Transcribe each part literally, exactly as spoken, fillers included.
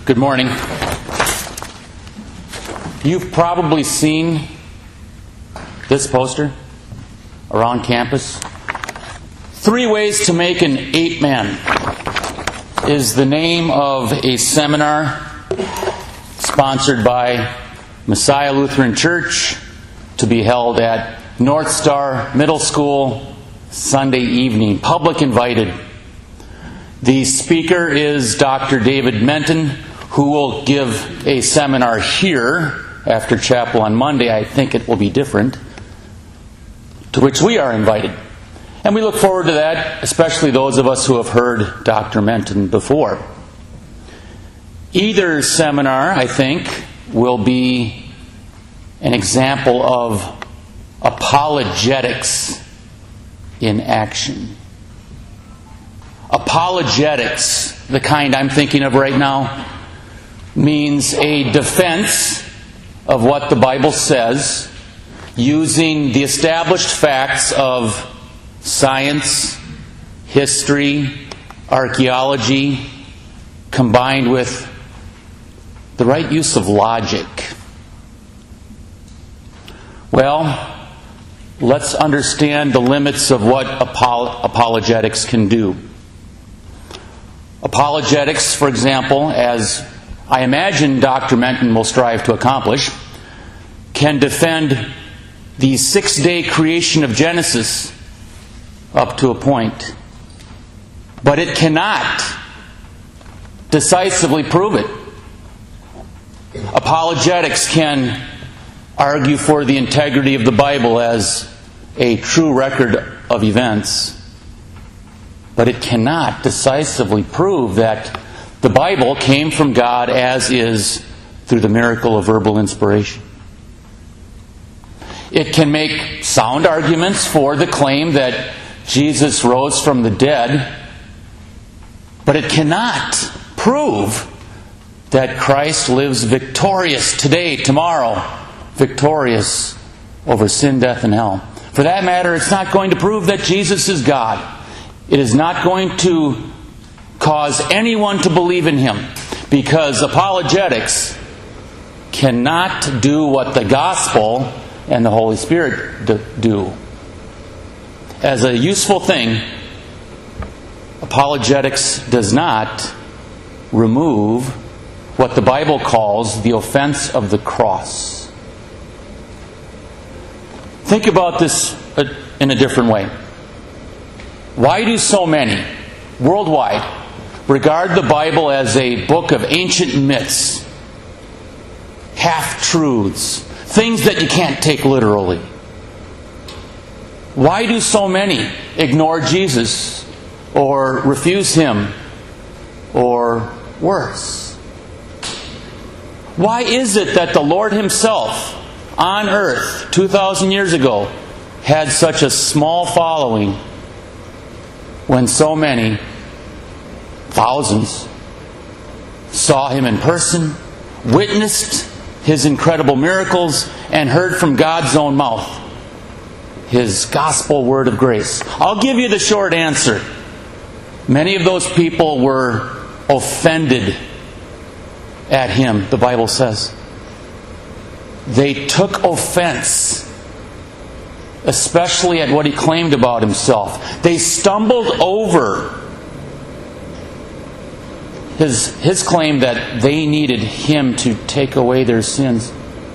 Good morning. You've probably seen this poster around campus. Three Ways to Make an Ape Man is the name of a seminar sponsored by Messiah Lutheran Church to be held at North Star Middle School Sunday evening. Public invited. The speaker is Doctor David Menton, who will give a seminar here after chapel on Monday. I think it will be different, to which we are invited. And we look forward to that, especially those of us who have heard Doctor Menton before. Either seminar, I think, will be an example of apologetics in action. Apologetics, the kind I'm thinking of right now, means a defense of what the Bible says using the established facts of science, history, archaeology, combined with the right use of logic. Well, let's understand the limits of what apol- apologetics can do. Apologetics, for example, as I imagine Doctor Menton will strive to accomplish, can defend the six-day creation of Genesis up to a point. But it cannot decisively prove it. Apologetics can argue for the integrity of the Bible as a true record of events, but it cannot decisively prove that the Bible came from God as is through the miracle of verbal inspiration. It can make sound arguments for the claim that Jesus rose from the dead, but it cannot prove that Christ lives victorious today, tomorrow, victorious over sin, death, and hell. For that matter, it's not going to prove that Jesus is God. It is not going to cause anyone to believe in Him, because apologetics cannot do what the gospel and the Holy Spirit do. As a useful thing, apologetics does not remove what the Bible calls the offense of the cross. Think about this in a different way. Why do so many, worldwide, regard the Bible as a book of ancient myths, half-truths, things that you can't take literally? Why do so many ignore Jesus or refuse Him or worse? Why is it that the Lord Himself on earth two thousand years ago had such a small following when so many, thousands, saw Him in person, witnessed His incredible miracles, and heard from God's own mouth His gospel word of grace? I'll give you the short answer. Many of those people were offended at Him, the Bible says. They took offense, especially at what He claimed about Himself. They stumbled over His, his claim that they needed Him to take away their sins.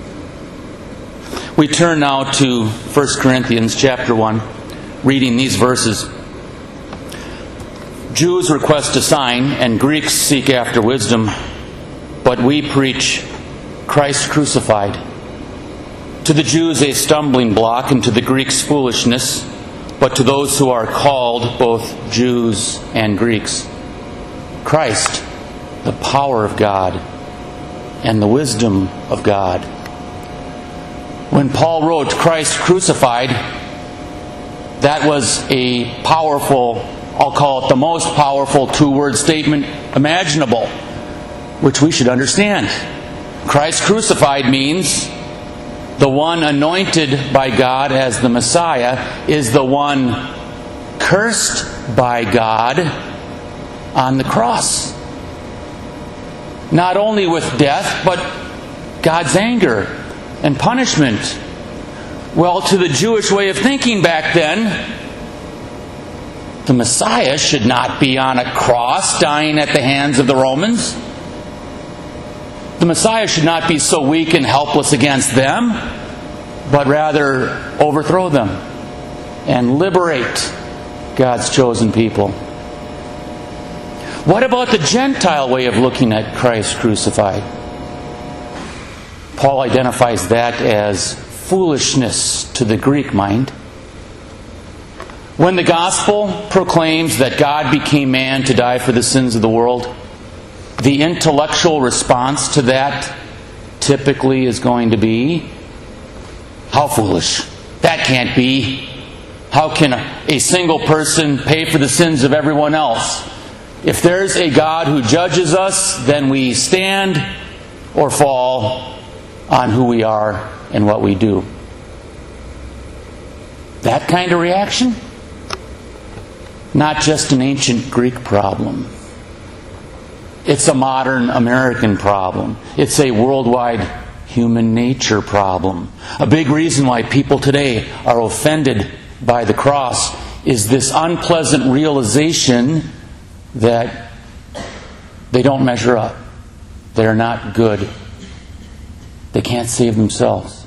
We turn now to First Corinthians chapter one, reading these verses. Jews request a sign, and Greeks seek after wisdom, but we preach Christ crucified. To the Jews a stumbling block, and to the Greeks foolishness, but to those who are called, both Jews and Greeks, Christ, the power of God and the wisdom of God. When Paul wrote Christ crucified, that was a powerful, I'll call it the most powerful two-word statement imaginable, which we should understand. Christ crucified means the one anointed by God as the Messiah is the one cursed by God on the cross. not only with death, but God's anger and punishment. Well, to the Jewish way of thinking back then, the Messiah should not be on a cross dying at the hands of the Romans. The Messiah should not be so weak and helpless against them, but rather overthrow them and liberate God's chosen people. What about the Gentile way of looking at Christ crucified? Paul identifies that as foolishness to the Greek mind. When the gospel proclaims that God became man to die for the sins of the world, the intellectual response to that typically is going to be, how foolish. That can't be. How can a, a single person pay for the sins of everyone else? If there's a God who judges us, then we stand or fall on who we are and what we do. That kind of reaction? Not just an ancient Greek problem. It's a modern American problem. It's a worldwide human nature problem. A big reason why people today are offended by the cross is this unpleasant realization that they don't measure up. They're not good. They can't save themselves.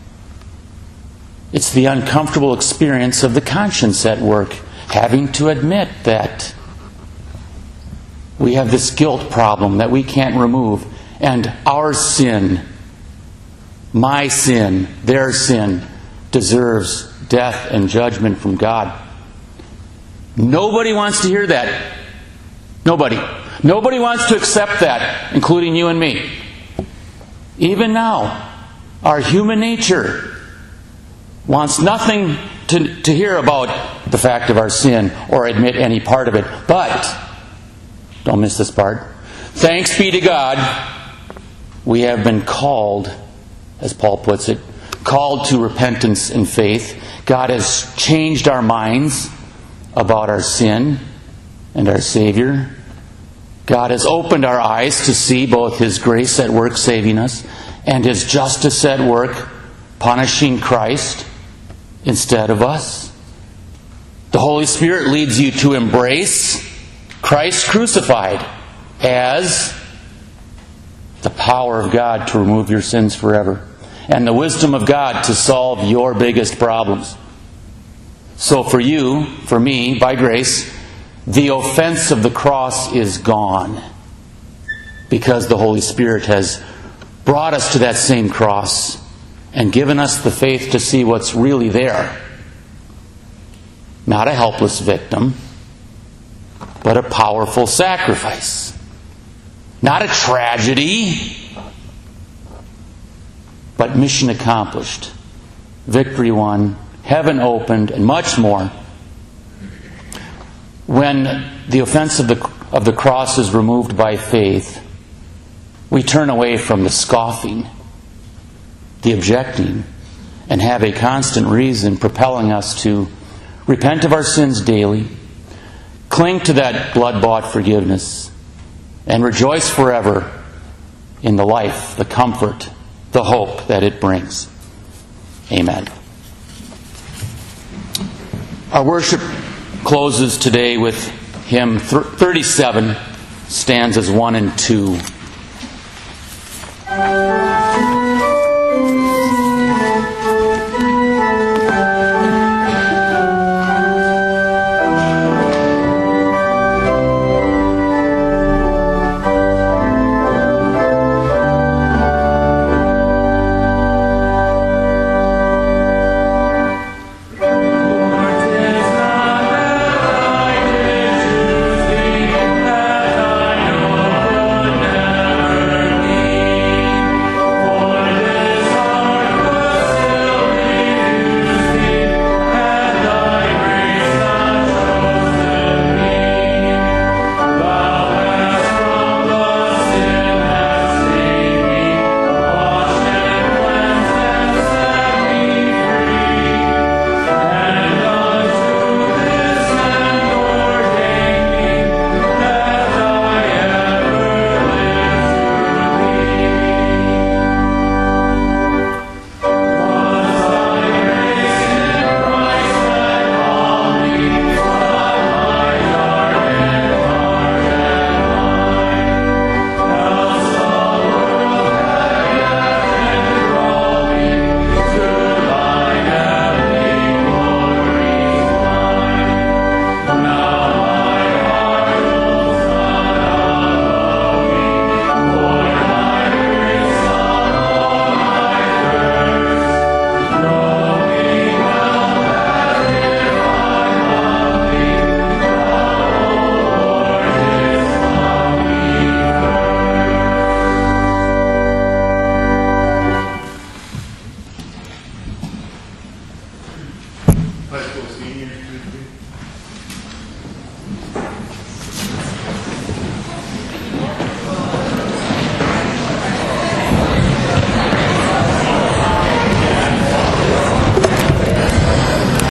It's the uncomfortable experience of the conscience at work, having to admit that we have this guilt problem that we can't remove, and our sin, my sin, their sin, deserves death and judgment from God. Nobody wants to hear that. Nobody. Nobody wants to accept that, including you and me. Even now, our human nature wants nothing to, to hear about the fact of our sin or admit any part of it. But, don't miss this part, thanks be to God, we have been called, as Paul puts it, called to repentance and faith. God has changed our minds about our sin and our Savior. God has opened our eyes to see both His grace at work saving us and His justice at work punishing Christ instead of us. The Holy Spirit leads you to embrace Christ crucified as the power of God to remove your sins forever and the wisdom of God to solve your biggest problems. So for you, for me, by grace, the offense of the cross is gone because the Holy Spirit has brought us to that same cross and given us the faith to see what's really there. Not a helpless victim, but a powerful sacrifice. Not a tragedy, but mission accomplished. Victory won, heaven opened, and much more. When the offense of the, of the cross is removed by faith, we turn away from the scoffing, the objecting, and have a constant reason propelling us to repent of our sins daily, cling to that blood-bought forgiveness, and rejoice forever in the life, the comfort, the hope that it brings. Amen. Our worship closes today with hymn thirty-seven, stanzas one and two.